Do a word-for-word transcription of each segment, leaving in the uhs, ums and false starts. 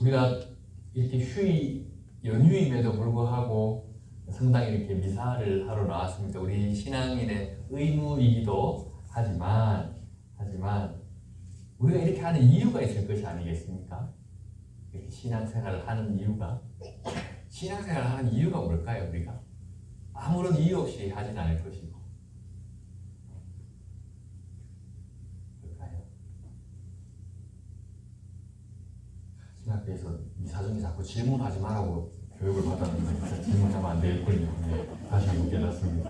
우리가 이렇게 휴일, 연휴임에도 불구하고 성당에 이렇게 미사를 하러 나왔습니다. 우리 신앙인의 의무이기도 하지만, 하지만, 우리가 이렇게 하는 이유가 있을 것이 아니겠습니까? 이렇게 신앙생활을 하는 이유가. 신앙생활을 하는 이유가 뭘까요, 우리가? 아무런 이유 없이 하진 않을 것이고. 뭘까요? 신학교에서 이사중에 자꾸 질문하지 말라고 교육을 받았는데 질문하면 안 되겠군요. 네, 다시 한번 깨닫습니다.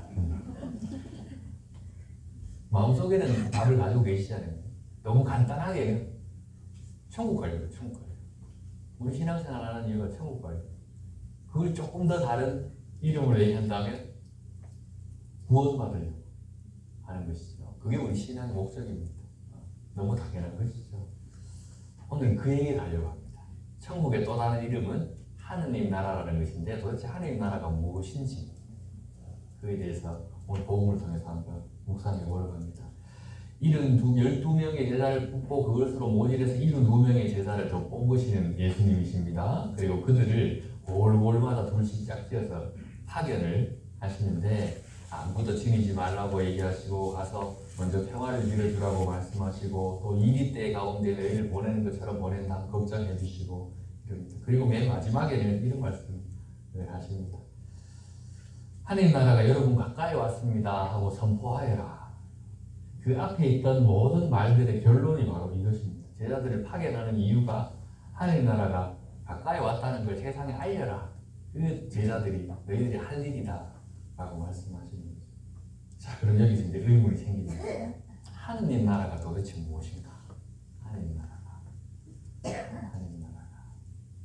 마음속에는 답을 가지고 계시잖아요. 너무 간단하게 천국 가려고, 천국 가려고. 우리 신앙생활 하는 이유가 천국 가려고. 그걸 조금 더 다른 이름으로 얘기한다면 구원받으려고 하는 것이죠. 그게 우리 신앙의 목적입니다. 너무 당연한 것이죠. 오늘 그 얘기를 하려고 합니다. 천국의 또 다른 이름은 하느님 나라라는 것인데 도대체 하느님 나라가 무엇인지 그에 대해서 오늘 복음을 통해서 한번 묵상해 보려고 합니다. 열두 명의 제자를 뽑고 그것으로 모질해서 일흔두 명의 제자를 더 뽑으시는 예수님이십니다. 그리고 그들을 골골마다 둘씩 짝지어서 파견을 하시는데 아무것도 지니지 말라고 얘기하시고 가서 먼저 평화를 빌어주라고 말씀하시고 또 이리 때 가운데 너희를 보내는 것처럼 보낸다 걱정해 주시고 그리고 맨 마지막에는 이런 말씀을 하십니다. 하느님 나라가 여러분 가까이 왔습니다 하고 선포하여라. 그 앞에 있던 모든 말들의 결론이 바로 이것입니다. 제자들을 파견하는 이유가 하느님 나라가 가까이 왔다는 걸 세상에 알려라. 그 제자들이 너희들이 할 일이다 라고 말씀하시는 거죠. 자, 그럼 여기서 이제 의문이 생깁니다. 하느님 나라가 도대체 무엇인가? 하느님 나라가 하느님 나라가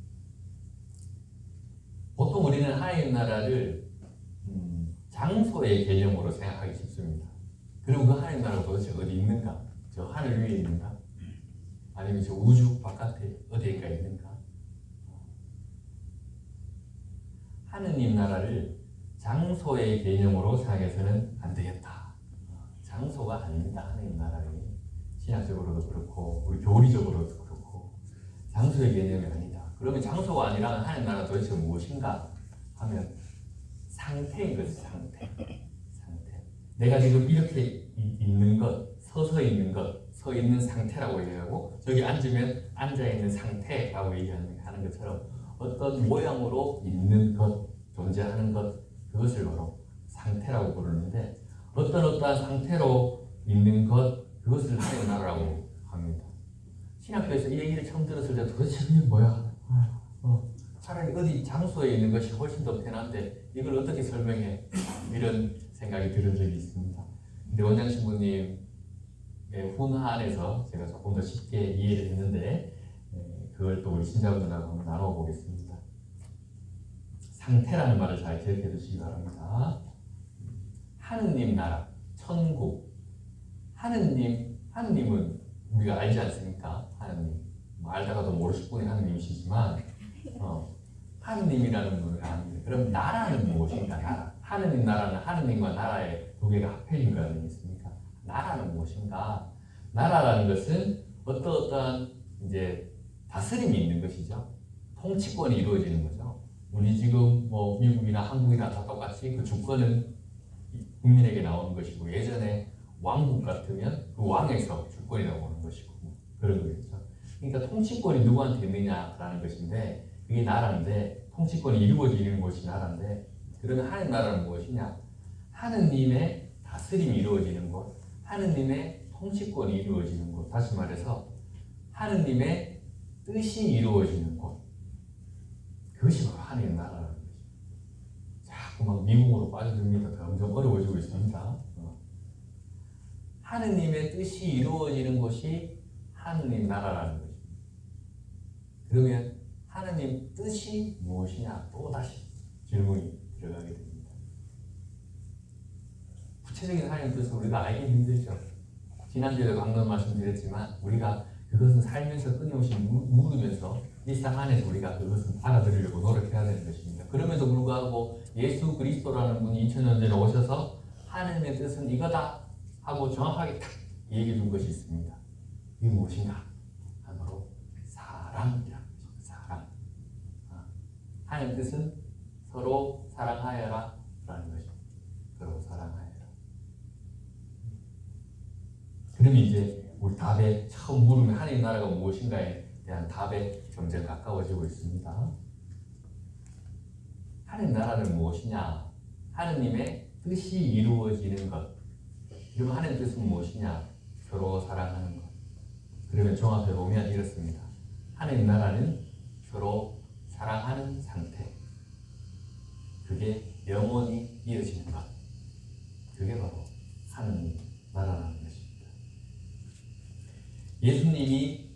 보통 우리는 하느님 나라를 음, 장소의 개념으로 생각하기 쉽습니다. 그리고 그 하느님 나라가 도대체 어디 있는가? 저 하늘 위에 있는가? 아니면 저 우주 바깥에 어디에가 있는가? 하느님 나라를 장소의 개념으로 생각해서는 안 되겠다. 장소가 아닙니다. 하느님 나라는 신학적으로도 그렇고 우리 교리적으로도 그렇고 장소의 개념이 아니다. 그러면 장소가 아니라 하느님 나라 도대체 무엇인가 하면 상태인 것이 상태. 상태. 내가 지금 이렇게 있는 것, 서서 있는 것, 서 있는 상태라고 얘기하고 저기 앉으면 앉아 있는 상태라고 얘기하는 것처럼 어떤 모양으로 있는 것, 존재하는 것, 그것을 바로 상태라고 부르는데 어떤 어떠한 상태로 있는 것, 그것을 하느님 나라라고 합니다. 신학교에서 이 얘기를 처음 들었을 때 도대체 이게 뭐야? 어, 차라리 어디 장소에 있는 것이 훨씬 더 편한데 이걸 어떻게 설명해? 이런 생각이 들은 적이 있습니다. 근데 원장 신부님의 훈화 안에서 제가 조금 더 쉽게 이해를 했는데 그걸 또 우리 신자분들하고 한번 나눠보겠습니다. 상태라는 말을 잘 기억해 두시기 바랍니다. 하느님 나라, 천국. 하느님, 하느님은 우리가 알지 않습니까? 하느님. 뭐 알다가도 모르실 분이 하느님이시지만, 어, 하느님이라는 분을 압니다. 그럼 나라는 무엇인가? 나라. 하느님 나라는 하느님과 나라의 두 개가 합해 있는 거 아니겠습니까? 나라는 무엇인가? 나라라는 것은 어떠어떠한 이제 다스림이 있는 것이죠. 통치권이 이루어지는 거죠. 우리 지금 뭐 미국이나 한국이나 다 똑같이 그 주권은 국민에게 나오는 것이고 예전에 왕국 같으면 그 왕에서 주권이 나오는 것이고 그런 거겠죠. 그러니까 통치권이 누구한테 있느냐라는 것인데 그게 나라인데 통치권이 이루어지는 것이 나라인데 그러면 하느님 나라는 무엇이냐? 하느님의 다스림이 이루어지는 곳, 하느님의 통치권이 이루어지는 곳. 다시 말해서 하느님의 뜻이 이루어지는 곳. 그것이 바로 하느님 나라라는 것입니다. 자꾸 막 미국으로 빠져듭니다. 점점 어려워지고 있습니다. 하느님의 뜻이 이루어지는 곳이 하느님 나라라는 것입니다. 그러면 하느님 뜻이 무엇이냐? 또 다시 질문이 들어가게 됩니다. 구체적인 하나님 뜻을 우리가 알기 힘들죠. 지난주에도 방금 말씀드렸지만 우리가 그것은 살면서 끊임없이 물으면서 일상 안에서 우리가 그것은 알아들으려고 노력해야 되는 것입니다. 그럼에도 불구하고 예수 그리스도라는 분이 이천 년 전에 오셔서 하나님의 뜻은 이거다 하고 정확하게 딱 얘기해 준 것이 있습니다. 이게 무엇인가? 바로 사랑이라는 것입니다. 사랑. 하는 뜻은 서로 사랑하여라 라는 것입니다. 서로 사랑하여라. 그러면 이제 우리 답에 처음 물으면 하나님 나라가 무엇인가에 대한 답에 점점 가까워지고 있습니다. 하나님 나라는 무엇이냐? 하느님의 뜻이 이루어지는 것. 그러면 하나님 뜻은 무엇이냐? 서로 사랑하는 것. 그러면 종합해 보면 이렇습니다. 하나님 나라는 서로 사랑하는 상태. 그게 영원히 이어지는 것. 그게 바로 하나님 나라라는 것입니다. 예수님이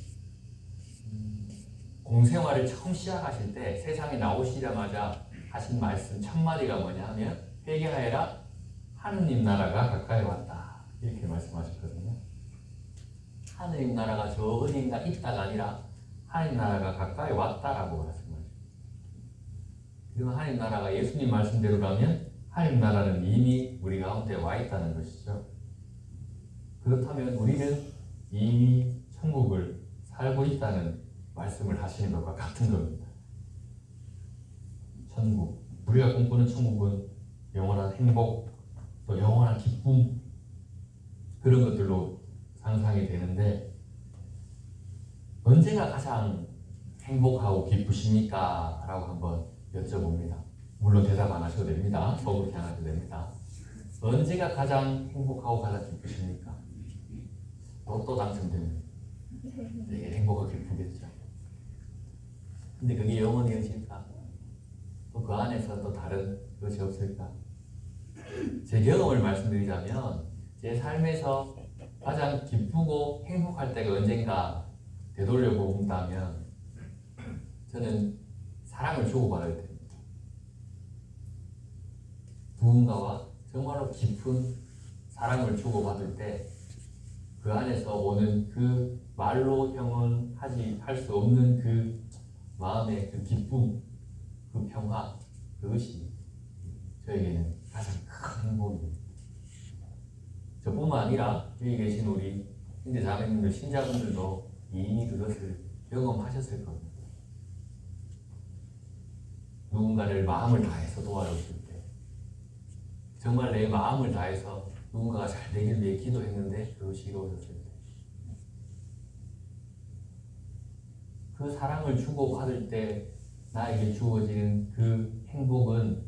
공생활을 처음 시작하실 때 세상에 나오시자마자 하신 말씀 첫 마디가 뭐냐 하면 회개하여라 하느님 나라가 가까이 왔다 이렇게 말씀하셨거든요. 하느님 나라가 저 어딘가 있다가 아니라 하느님 나라가 가까이 왔다라고 말씀하십니다. 그러면 하느님 나라가 예수님 말씀대로라면 하느님 나라는 이미 우리 가운데 와 있다는 것이죠. 그렇다면 우리는 이미 천국을 살고 있다는 말씀을 하시는 것과 같은 겁니다. 천국, 우리가 꿈꾸는 천국은 영원한 행복, 또 영원한 기쁨 그런 것들로 상상이 되는데 언제가 가장 행복하고 기쁘십니까? 라고 한번 여쭤봅니다. 물론 대답 안 하셔도 됩니다. 속으로 그냥 하셔도 됩니다. 언제가 가장 행복하고 가장 기쁘십니까? 로또 당첨되면 되게 행복하고 기쁘겠죠. 근데 그게 영원히 이어질까? 또 그 안에서 또 다른 것이 없을까? 제 경험을 말씀드리자면 제 삶에서 가장 기쁘고 행복할 때가 언젠가 되돌려 본다면 저는 사랑을 주고받을 때입니다. 누군가와 정말로 깊은 사랑을 주고받을 때 그 안에서 오는 그 말로 형언하지 할 수 없는 그 마음의 그 기쁨, 그 평화, 그것이 저에게는 가장 큰 행복입니다. 저뿐만 아니라 여기 계신 우리 형제 자매님들, 신자분들도 이미 그것을 경험하셨을 겁니다. 누군가를 마음을 다해서 도와줬을 때, 정말 내 마음을 다해서 누군가가 잘 되길 위해 기도했는데 그것이 이루어졌을 때, 그 사랑을 주고받을 때 나에게 주어지는 그 행복은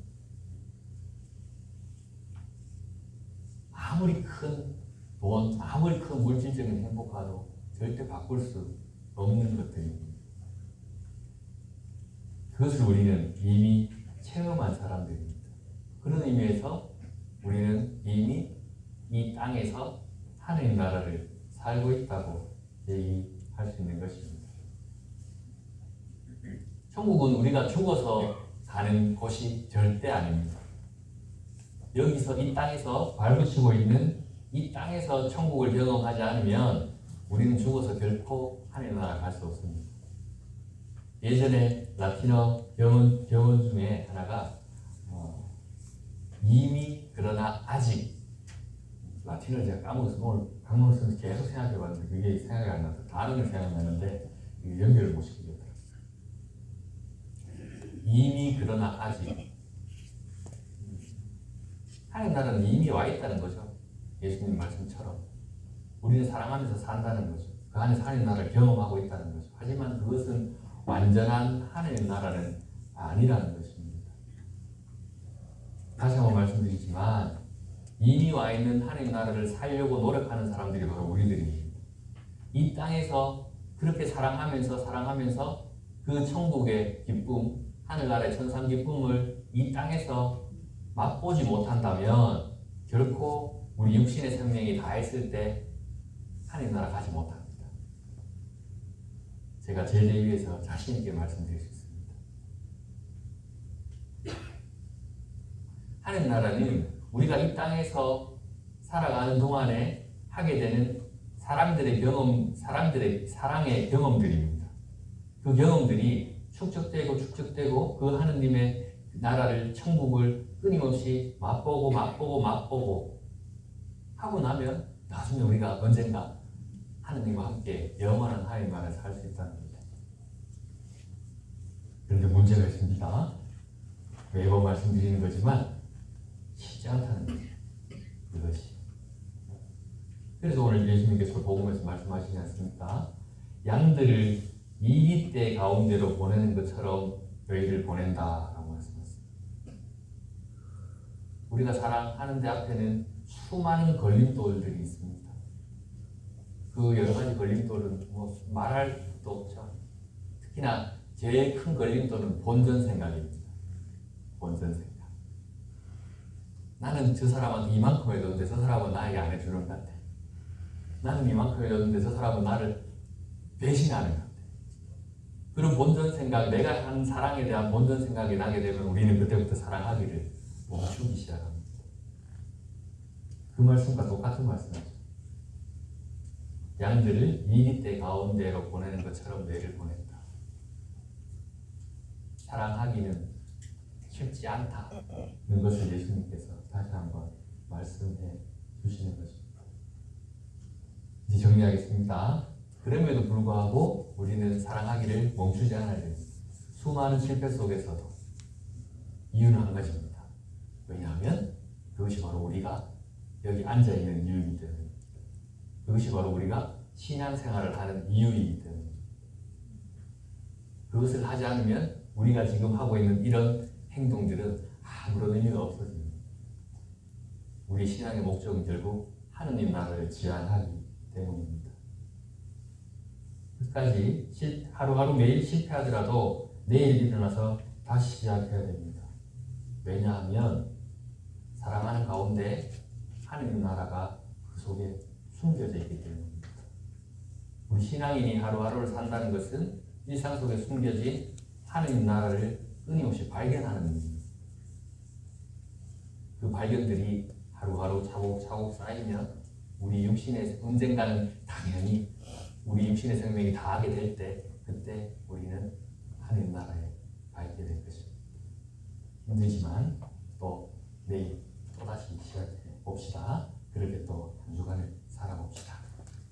아무리 큰 돈, 아무리 큰 물질적인 행복과도 절대 바꿀 수 없는 것들입니다. 그것을 우리는 이미 체험한 사람들입니다. 그런 의미에서 우리는 이미 이 땅에서 하나님 나라를 살고 있다고 얘기할 수 있는 것입니다. 천국은 우리가 죽어서 가는 곳이 절대 아닙니다. 여기서 이 땅에서 발붙이고 있는 이 땅에서 천국을 경험하지 않으면 우리는 죽어서 결코 하나님 나라 갈 수 없습니다. 예전에 라틴어 경언, 경언 중에 하나가 어, 이미 그러나 아직, 라틴어를 제가 까먹어서 오늘 강론을 쓰면서 계속 생각해봤는데 그게 생각이 안 나서 다른 생각나는데 연결을 못 시키겠더라고요. 이미 그러나 아직, 하나님 나라는 이미 와 있다는 거죠. 예수님 말씀처럼 우리는 사랑하면서 산다는 거죠. 그 안에서 하나님 나라를 경험하고 있다는 거죠. 하지만 그것은 완전한 하나님 나라는 아니라는 것입니다. 다시 한번 말씀드리지만 이미 와 있는 하나님 나라를 살려고 노력하는 사람들이 바로 우리들입니다. 이 땅에서 그렇게 사랑하면서 사랑하면서 그 천국의 기쁨, 하늘나라의 천상 기쁨을 이 땅에서 맛보지 못한다면 결코 우리 육신의 생명이 다했을 때 하나님 나라 가지 못합니다. 제가 제대 위해서 자신 있게 말씀드릴 수 있습니다. 하나님 나라는 우리가 이 땅에서 살아가는 동안에 하게 되는 사람들의 경험, 사람들의 사랑의 경험들입니다. 그 경험들이 축적되고 축적되고 그 하느님의 나라를, 천국을 끊임없이 맛보고 맛보고 맛보고 하고 나면 나중에 우리가 언젠가 하느님과 함께 영원한 하나님 나라를 살 수 있다는 거죠. 그런데 문제가 있습니다. 매번 말씀드리는 거지만 쉽지 않다는 거예요. 그것이. 그래서 오늘 예수님께서 복음에서 말씀하시지 않습니까? 양들을 이리떼 가운데로 보내는 것처럼 너희를 보낸다라고 말씀하셨습니다. 우리가 사랑하는 데 앞에는 수많은 걸림돌들이 있습니다. 그 여러 가지 걸림돌은 뭐 말할 것도 없죠. 특히나 제일 큰 걸림돌은 본전 생각입니다. 본전 생각. 나는 저 사람한테 이만큼 해줬는데 저 사람은 나에게 안 해주는 것 같아. 나는 이만큼 해줬는데 저 사람은 나를 배신하는 것 같아. 그런 본전 생각, 내가 한 사랑에 대한 본전 생각이 나게 되면 우리는 그때부터 사랑하기를 멈추기 시작합니다. 그 말씀과 똑같은 말씀이죠. 양들을 이리떼 가운데로 보내는 것처럼 너희를 보낸다. 사랑하기는 쉽지 않다는 것을 예수님께서 다시 한번 말씀해 주시는 것입니다. 이제 정리하겠습니다. 그럼에도 불구하고 우리는 사랑하기를 멈추지 않아야 됩니다. 수많은 실패 속에서도 이유는 한 가지입니다. 왜냐하면 그것이 바로 우리가 여기 앉아있는 이유이기 때문에, 그것이 바로 우리가 신앙생활을 하는 이유이기 때문에, 그것을 하지 않으면 우리가 지금 하고 있는 이런 행동들은 아무런 의미가 없어집니다. 우리 신앙의 목적은 결국 하느님 나라를 지향하기 때문입니다. 끝까지 하루하루 매일 실패하더라도 내일 일어나서 다시 시작해야 됩니다. 왜냐하면 사랑하는 가운데 하느님 나라가 그 속에 숨겨져 있기 때문입니다. 우리 신앙인이 하루하루를 산다는 것은 일상 속에 숨겨진 하느님 나라를 끊임없이 발견하는 일입니다. 그 발견들이 하루하루 차곡차곡 쌓이면 우리 육신의 언젠가는 당연히 우리 육신의 생명이 다하게 될 때, 그때 우리는 하느님 나라에 밟게 될 것입니다. 힘들지만 또 내일 또다시 시작해 봅시다. 그렇게 또 한 주간을 살아봅시다.